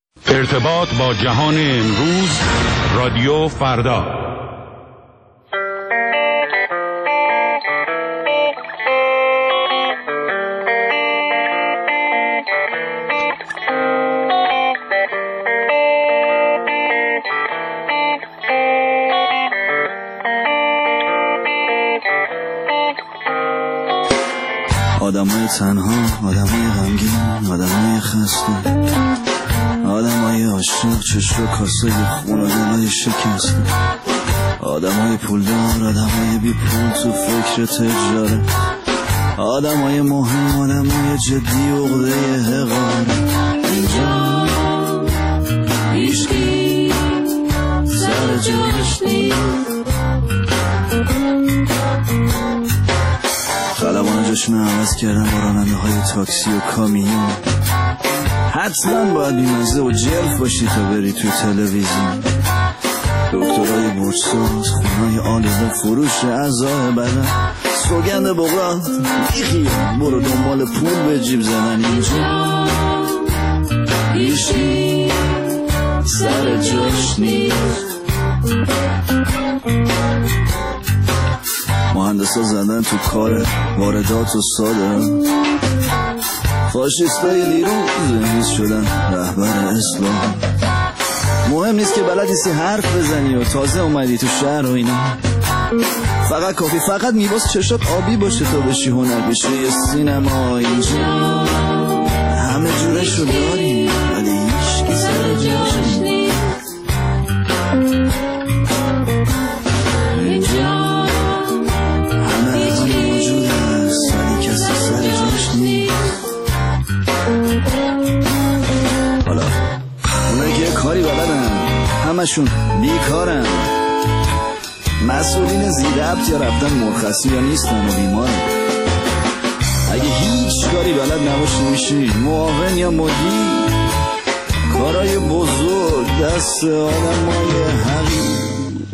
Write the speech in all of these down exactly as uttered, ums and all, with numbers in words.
ارتباط با جهان امروز، رادیو فردا. آدمای تنها، آدمای غمگین، آدمای خسته، آدمای عاشق، چشم و کاسه خون و دلای شکسته، آدمای پولدار، آدمای بی پول تو فکر تجاره، آدمای مهم، آدمای جدی و عقده حقاره. اینجا هیچکی سر جاش نیست، خلبان جشن عوض کردن با راننده های تاکسی و کامیون. حتما باید بیمزه و جلف باشی تا بری توی تلویزیون. دکترهای برساز، خونهای آلوده، فروش اعضای بدن، سوگند بغرات بیخیال، برو دنبال پول به جیب زدن. اینجا هیچکی سر جاش نیست، مهندسا زدن تو کار واردات و صادرات، فاشیستای دیروز نیست شدن رهبر اسلام. مهم نیست که بلد نیستی حرف بزنی و تازه اومدی تو شهر و اینا، فقط کافی فقط میباس چشات آبی باشه تا بشی هنرپیشه یه سینما. اینجا همه جورشو داریم ولی هیچکی سر جاش نیست. اینجا همه همه موجود هست ولی کسی سر جاش نیست. حالا اونایی که کاری بلدن همشون بیکارن، مسئولین زیربط یا رفتن مرخصی یا نیستن و بیمارن. اگه هیچ کاری بلد نباشی میشی معاون یا مدیر، کارای بزرگ دست آدمای حقیر.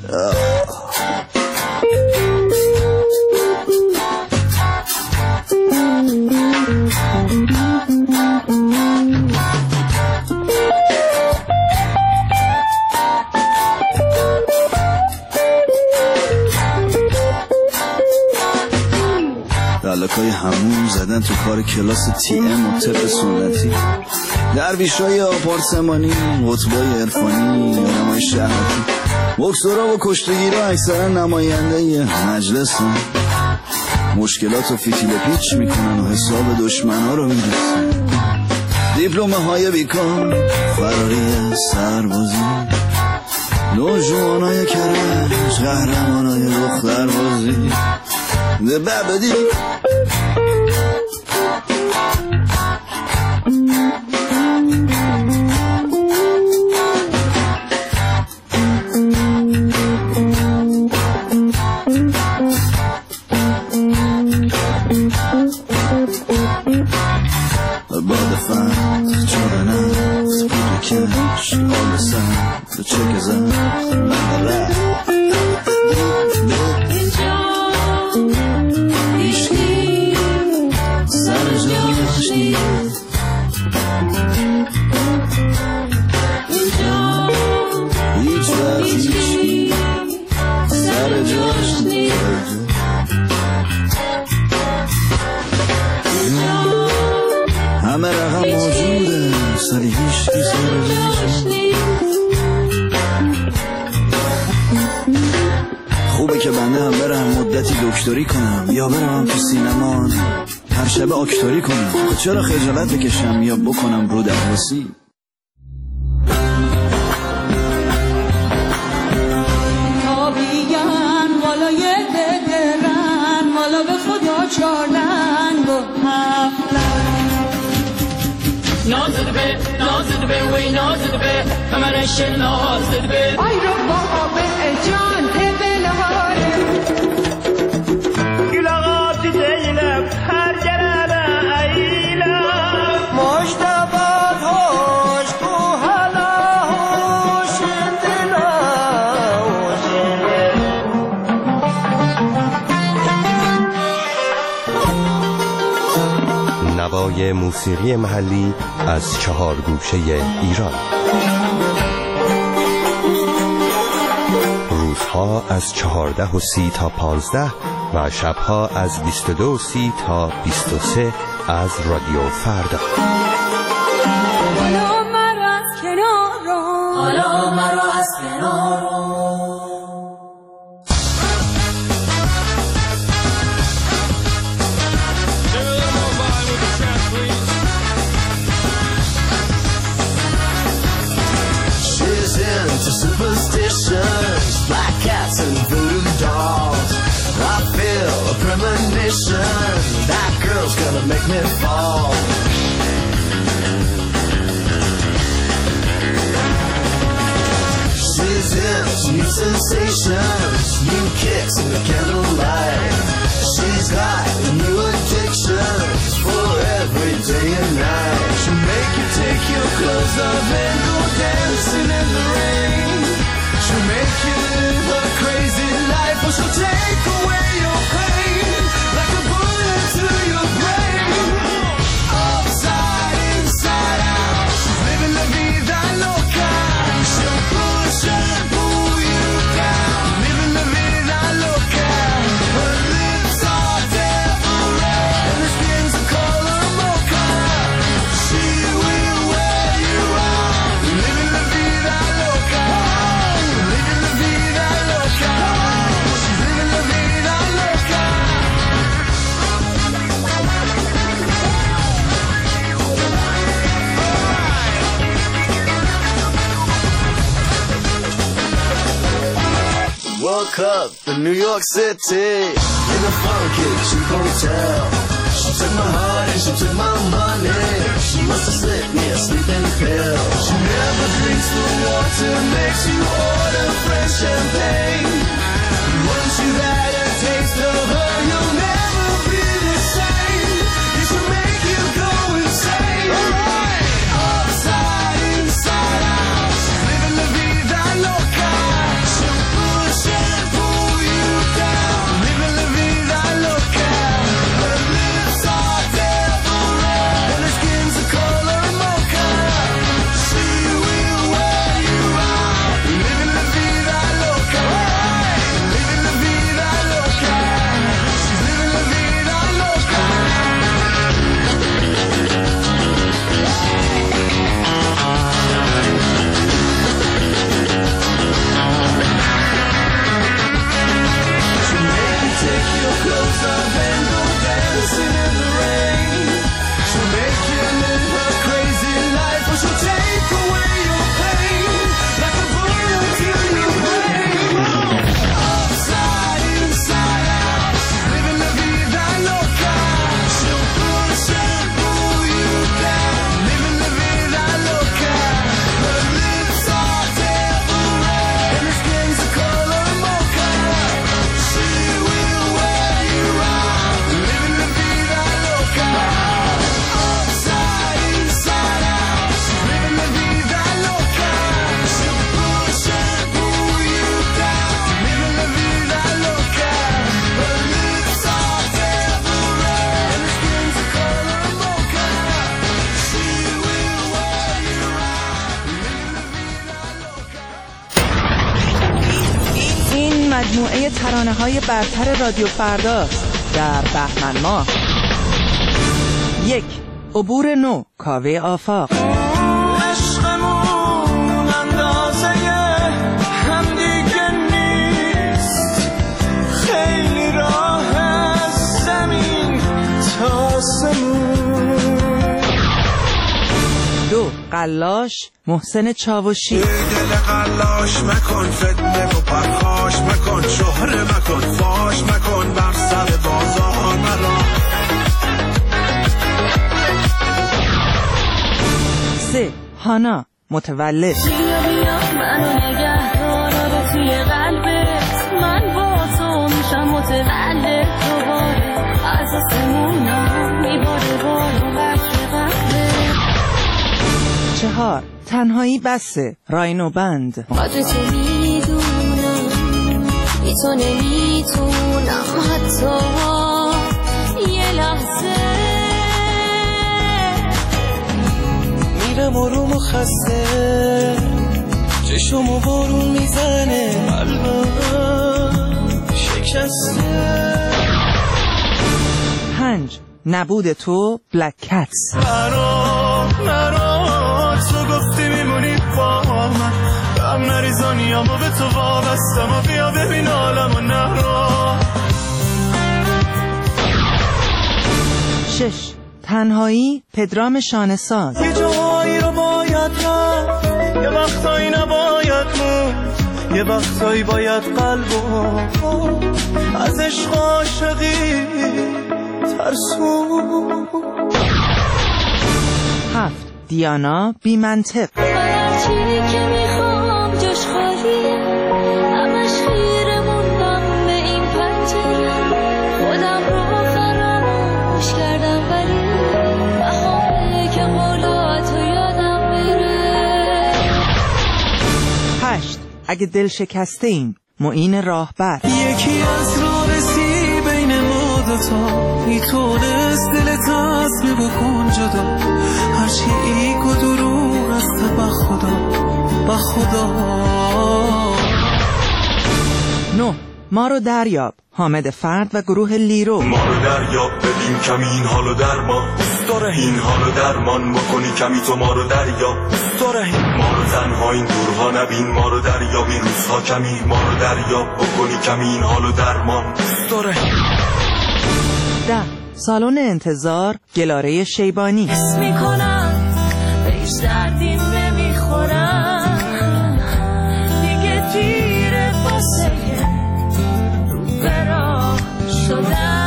دلکای همون زدن تو کار کلاس تی ام و طب سنتی، درویشای آپارتمانی، قطبای عرفانی، آدمای شهرکی، بکسورا و کشتگیرا اکثرا نماینده مجلس هم. مشکلات و فیتیل پیچ میکنن و حساب دشمنا رو میرسن. دیپلومه های بیکار، فراری سربازی، نوجوانای کرج، قهرمانای دختربازی. ده بابدی Above the fire, children out, put the cash, all the sun, the check is out, and the laugh. همه رقم موجوده سری هیچ کی سر جاش نیست. خوبه که بنده هم برم مدتی دکتری کنم یا برم تو سینما هر شب آکتوری کنم. خود چرا خجالت بکشم یا بکنم رو درواسی. تابیگن والای ددرن والا به خدا چارلنگ و هفلن نازده به نازده به وی نازده به کمرش نازده به آی رو بابا به جان هبل هاره گلاغات دیلم هر جرابه ایلم مشتبات هوش کو حالا هوش دلا هوش برای موسیقی محلی از چهار گوشه ایران. روزها از چهارده و سی تا پانزده و شبها از بیست و دو و سی تا بیست و سه از رادیو فردا. حالا مرا از کنار رو، حالا مرا از کنار رو. Superstitions, black cats and voodoo dolls. I feel a premonition, that girl's gonna make me fall. She's in, she needs sensations, new kicks in the candlelight. She's got new addictions for every day and night. She'll make you take your clothes off and go dancing in the rain. She'll make you live a crazy life, or she'll take away your pain like a bullet to your brain. Upside, inside out, she's living la vida loca. She'll push and pull you down, living la vida loca. Her lips are devil red and her skin's the color mocha. She will wear you out, living la vida loca. Woke up in New York City in a funky cheap hotel. She took my heart and she took my money. She must have slipped me a sleeping pill. She never drinks the water, makes you order fresh champagne. Once you've had a taste of her, you'll never be the same. It should make you go insane. Alright, upside, inside out, she's living la vida loca. She'll push and pull you down, living la vida loca. Her lips are devil red and her skin's the color mocha. She will wear you out, living la vida loca. Living la vida loca. She's living la vida loca. She'll make you take your clothes off and go dancing in the rain. She'll make you live a crazy life, or she'll take away your pain like a bullet to your brain. Upside, inside out, she's living la vida loca. She'll push and pull you down, living la vida loca. Her lips are devil red and her skin's the color mocha. She will wear you out, living la vida loca. Upside, inside out, she's living la vida loca. She'll push and pull you down, living la vida loca. Her lips are devil red and her skin's the color mocha. She will wear you out, living la vida loca. این مجموعه ترانه‌های برتر رادیو فرداست در بهمن ماه. یک، عبور نو، کاوه آفاق. عشقمون اندازه هم دیگه نیست، خیلی راه از زمین تا آسمون. دو، قلاش، محسن چاوشی. دل قلاش مکن، فتنه و پرخاش مکن، شهره مکن، فاش مکن، بر سر بازار مرا. سه، هانا، متولد. بیا بیا منو نگه دار توی قلبت، من با تو میشم متولد دوباره، از آسمونا میباره بارو بچه قلبت. چهار، تنهایی بسه، راینو بند. قدر تو میدونم، بی تو نمیتونم حتی یه لحظه. میرم آروم و خسته، چشمو بارون میزنه قلبم شکسته. پنج نبود تو بلک کتس. مرا مرا تو گفتی میمونی با من، غم نریزانی اما به تو وابستم و بیا ببین عالم و نرا. شش تنهایی پدرام شانه‌ساز. یه جایی رو باید رفت، یه وقتایی نباید موند، یه وقتایی باید قلبو از عشق عاشقی ترسون. هفت دیانا بی منطق. هرچی که میخوام جاش خالیه، همش خیره موندم به این پنجره، خودم رو فراموش کردم ولی بهاره که قولاتو یادم میره. هشت اگه دل شکسته ایم معین راهبر. یکی از رابطی بین ما دوتا میتونست دل تصمیم بکن جدا، هرچی ایگ و دروغ است با خدا با خدا. نه ما رو دریاب حامد فرد و گروه لیرو. ما رو دریاب بدیم کمی این حالو درمان، داره این حالو درمان بکنی کمی تو ما رو دریاب، داره ما رو تنها این دورها نبین، ما رو دریاب این روزها کمی، ما رو دریاب بکنی کمی این حالو درمان داره. ده سالن انتظار گلاره شیبانی. حس میکنم بهش دردیم نمیخورم، دیگه دیره واسه رو برا شدم.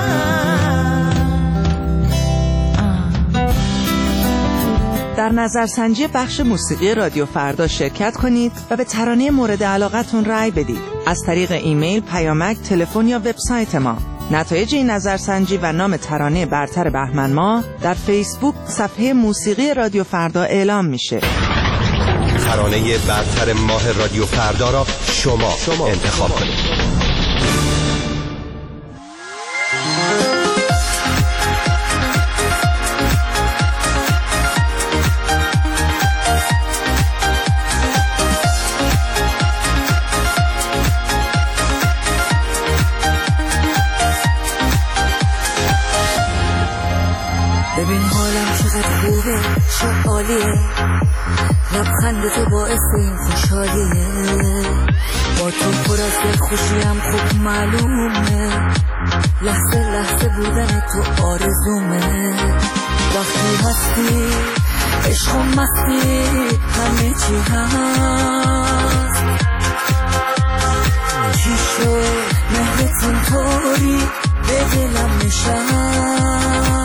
در نظرسنجی بخش موسیقی رادیو فردا شرکت کنید و به ترانه مورد علاقتون رأی بدید از طریق ایمیل، پیامک، تلفن یا وبسایت ما. نتایج این نظرسنجی و نام ترانه برتر بهمن ماه در فیسبوک صفحه موسیقی رادیو فردا اعلام میشه. ترانه برتر ماه رادیو فردا را شما, شما انتخاب کنید. ببین حالم چقدر خوبه، چه عالیه، لبخند تو باعث این خوشحالیه، با تو پر از دلخوشیم خوب معلومه، لحظه لحظه بودن تو آرزومه، وقتی هستی عشق و مستی همه چی هست. چی شد مهرتون طوری به دلم نشست،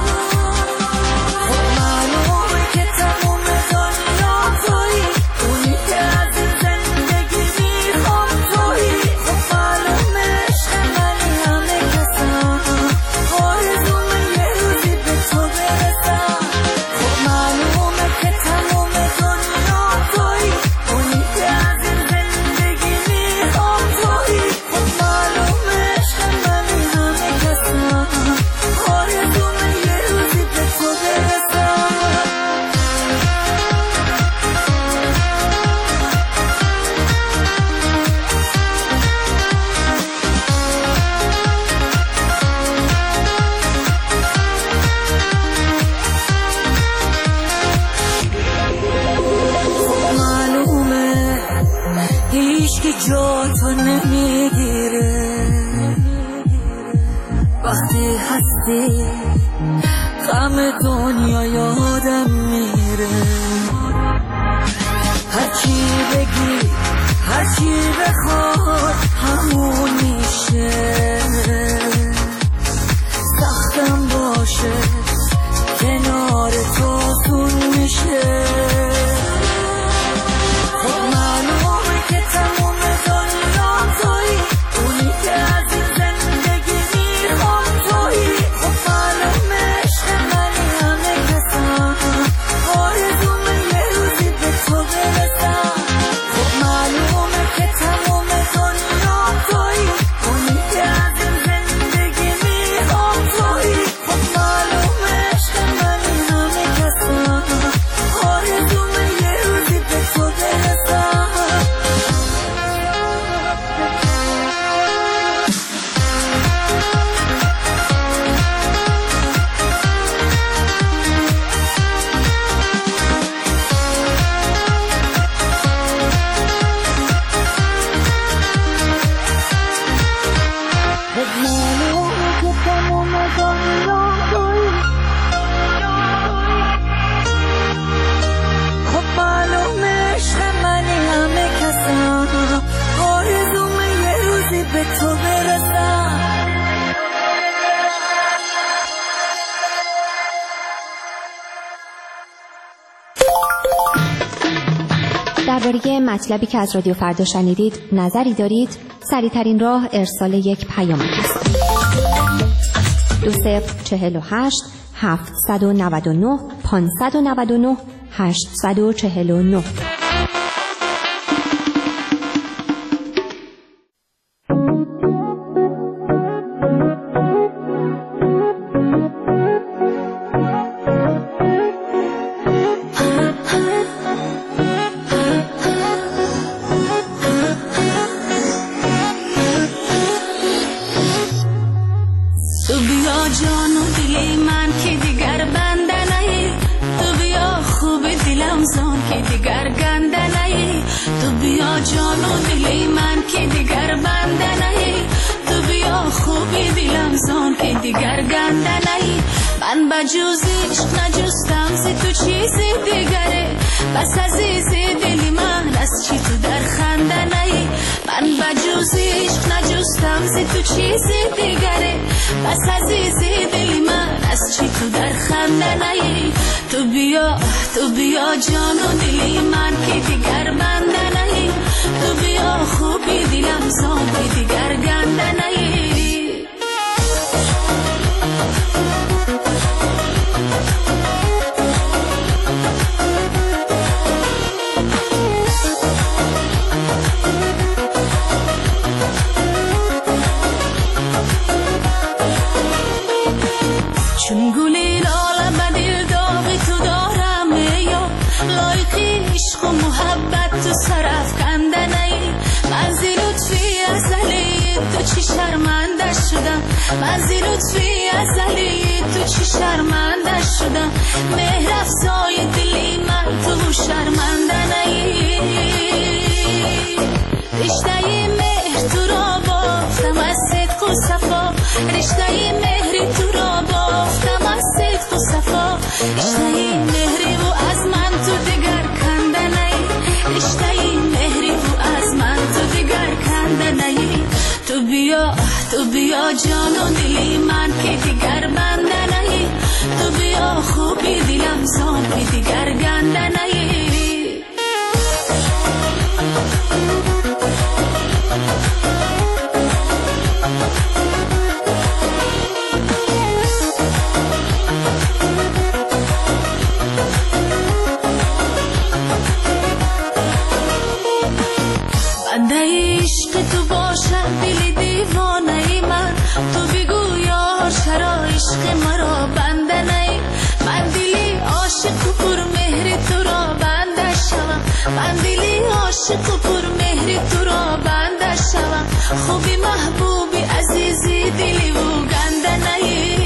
جاتو نمیگیره، وقتی هستی غم دنیا یادم میره، هرچی بگی هرچی بخواد همون میشه، سختم باشه کنار تو تون میشه، معلومه درباره مطلبی که از رادیو فردا شنیدید نظری دارید؟ سریع‌ترین راه ارسال یک پیام است. دو صفر چهل و هشت هفتصد و نود و نه پانصد و نود و نه هشتصد و چهل و نه. بجوزیش نجستم سی تو چیزی دیگره، بس عزیزی دلی من از چی تو در خنده نهی. من بجوزیش نجستم سی تو چیزی دیگره، بس عزیزی دلی من از چی تو در خنده نهی. تو بیا تو بیا جان و دلی من که دیگر بنده نهی، تو بیا خوبی دلم زان که دیگر گنده نهی. چون گلی لاله به دل داغی تو دارم یا لایقی عشق و محبت تو سرف کنده نی. من زی لطفی ازلی تو چی شرمنده شدم، من زی لطفی ازلی تو چی شرمنده شدم. مهر افزای دلی من تو شرمنده نی. رشته مهر تو را بافتم از صدق و صفا، رشته مهری تو را بافتم از صدق و صفا. رشته مهری و از من تو دیگر کنده نی، رشته مهری و از من تو دیگر کنده نی. تو بیا تو بیا جان و دلی من که دیگر بنده نی، تو بیا خوبی دلم زان که دیگر گنده نی. عشق تو باشد دلی دیوانه ای من، تو بگو یار چرا عشق مرا بنده نی. من دلی عاشق و پر مهر تو را بنده شوم، من دلی عاشق و پر مهر تو را بنده شوم. خوبی محبوبی عزیزی دلی و گنده نی.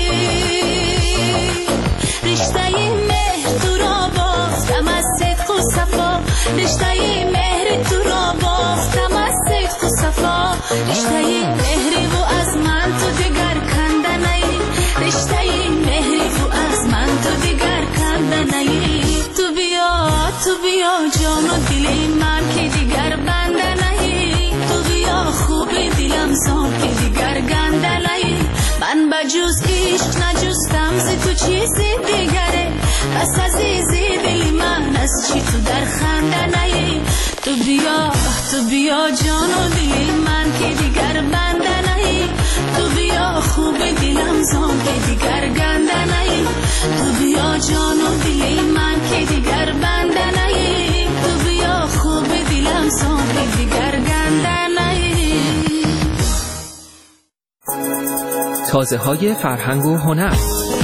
رشته مهر تو را بافتم از صدق و صفا، رشته مهر تو را بافتم از صدق و صفا. رشته مهری و از من تو دیگر کنده نی، رشته مهری و از من تو دیگر کنده نی. تو بیا تو بیا جان و دلی من که دیگر بنده نی، تو بیا خوبی دلم زان که دیگر گنده نی. من بجوز عشق نجستم زی تو چیزی دیگره، بس عزیزی دلی من از چی تو در خنده نی. تو بیا تو بیا جان و دلی من که دیگر بنده نی، تو بیا خوب دلم زان که دیگر گنده نی. تو بیا جان و دلی من که دیگر بنده نی، تو بیا خوب دلم زان که دیگر گنده نی. تازه های فرهنگ و هنر.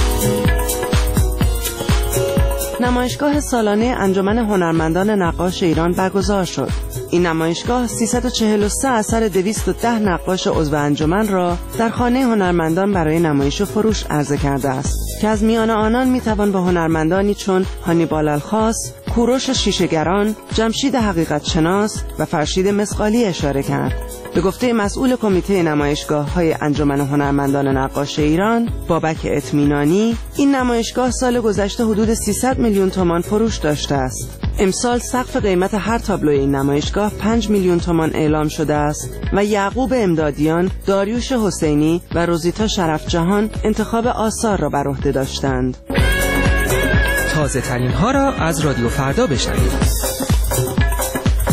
نمایشگاه سالانه انجمن هنرمندان نقاش ایران برگزار شد. این نمایشگاه سیصد و چهل و سه اثر دویست و ده نقاش عضو انجمن را در خانه هنرمندان برای نمایش و فروش عرضه کرده است که از میان آنان میتوان به هنرمندانی چون هانیبال الخاص، کوروش شیشه‌گران، جمشید حقیقت شناس و فرشید مسقالی اشاره کرد. به گفته مسئول کمیته نمایشگاه‌های انجمن هنرمندان نقاش ایران، بابک اطمینانی، این نمایشگاه سال گذشته حدود سیصد میلیون تومان فروش داشته است. امسال سقف قیمت هر تابلوی این نمایشگاه پنج میلیون تومان اعلام شده است و یعقوب امدادیان، داریوش حسینی و روزیتا شرفجهان انتخاب آثار را بر عهده داشتند. تازه ترین ها را از رادیو فردا بشنوید.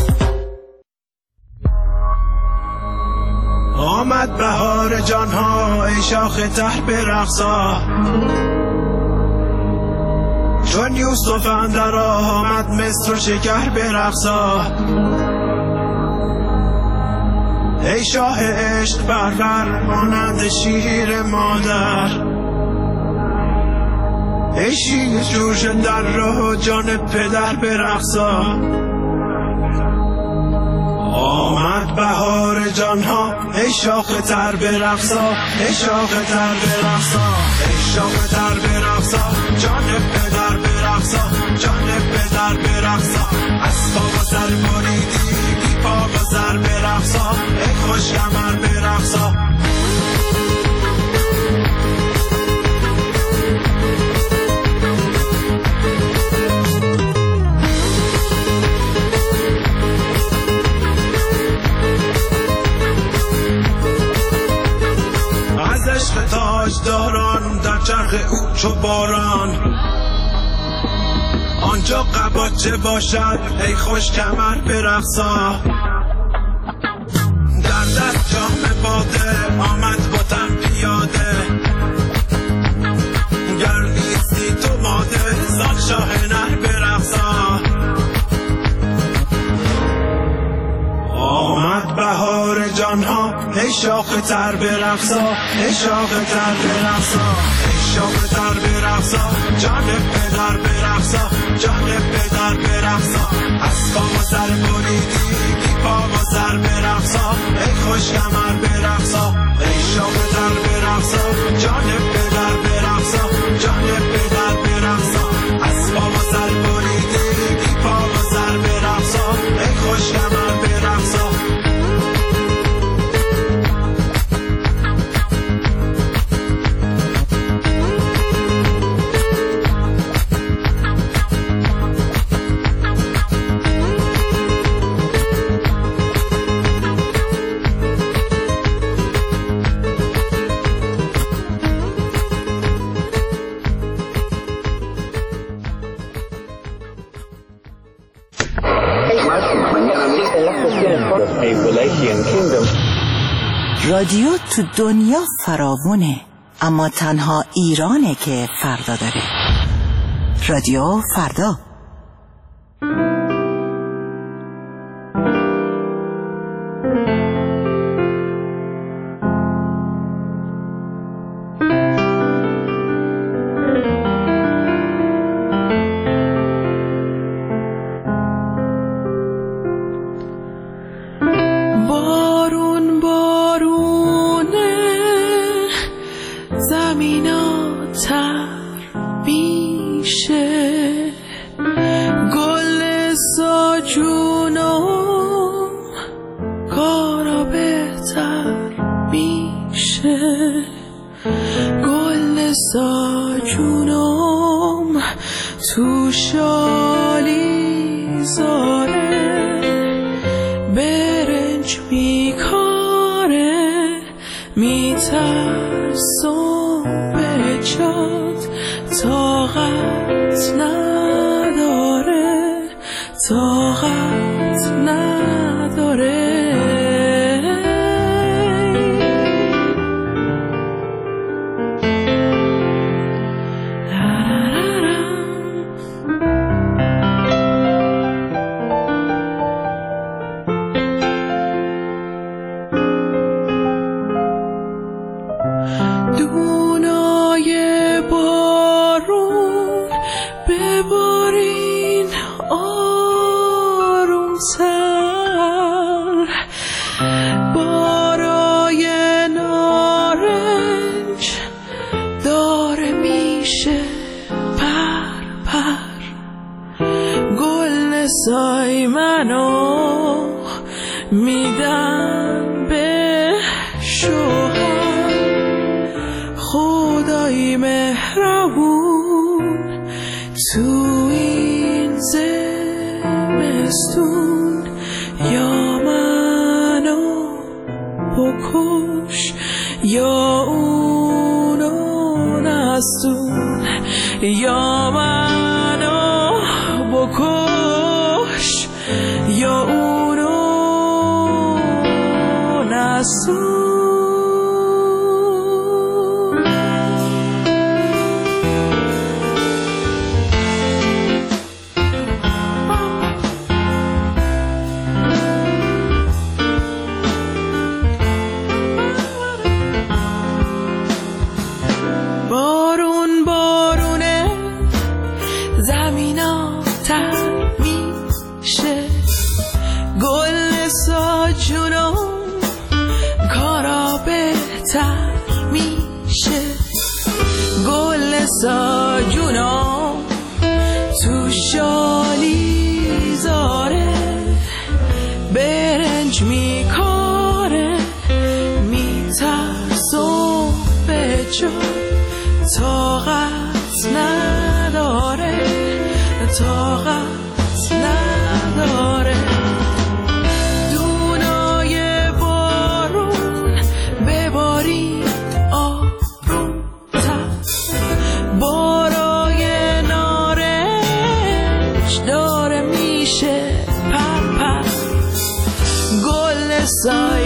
آمد بهار جانها ای شاخ تر برقصا، چون یوسف اندر آمد مصر و شکر برقصا. ای شاه عشق پرور مانند شیر مادر، ای شیر جوش در راه جان پدر برقصا. آمد بهار جانها ای شاخ تر برقصا، ای شاخ تر برقصا، ای شاخ تر برقصا، جان پدر برقصا، جان پدر برقصا. از پا و سر بریدی بی پا و سر برقصا، ای خوش کمر برقصا. عشق تاجداران در چرخ او چو باران، آنجا قباچه باشد ای خوش کمر برقصا. در دست جام باده آمد بتم پیاده، گر نیستی تو ماده زان شاه نر برقصا. آمد بهار جانها ای شاخ تر برقصا، ای شاخ تر برقصا، ای شاخ تر برقصا، جان پدر برقصا، جان پدر برقصا. از پا و سر بریدی بی پا و سر برقصا، ای خوش کمر برقصا. ای شاخ تر برقصا، جان پدر برقصا، جان پدر برقصا. از پا و سر بریدی بی پا و سر برقصا، ای خوش کمر برقصا. رادیو تو دنیا فراوونه، اما تنها ایرانه که فردا داره. رادیو فردا. یا منو بکش یا اونو نسون. تا جونم تو شالی زاره برنج میکاره میترسم به جا طاقت نداره طاقت نداره دونای بارون بباری آروم تر بارای نارنج داره میشه پر پر گل سای